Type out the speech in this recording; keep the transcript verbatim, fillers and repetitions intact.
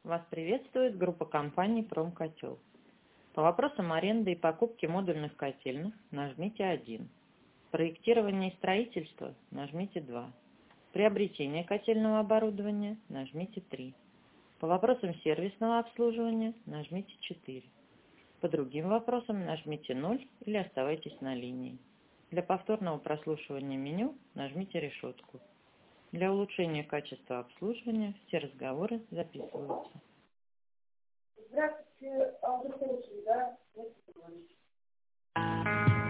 Вас приветствует группа компаний «Промкотел». По вопросам аренды и покупки модульных котельных нажмите один. Проектирование и строительство нажмите два. Приобретение котельного оборудования нажмите три. По вопросам сервисного обслуживания нажмите четыре. По другим вопросам нажмите ноль или оставайтесь на линии. Для повторного прослушивания меню нажмите решетку. Для улучшения качества обслуживания все разговоры записываются. Здравствуйте, Александр, да?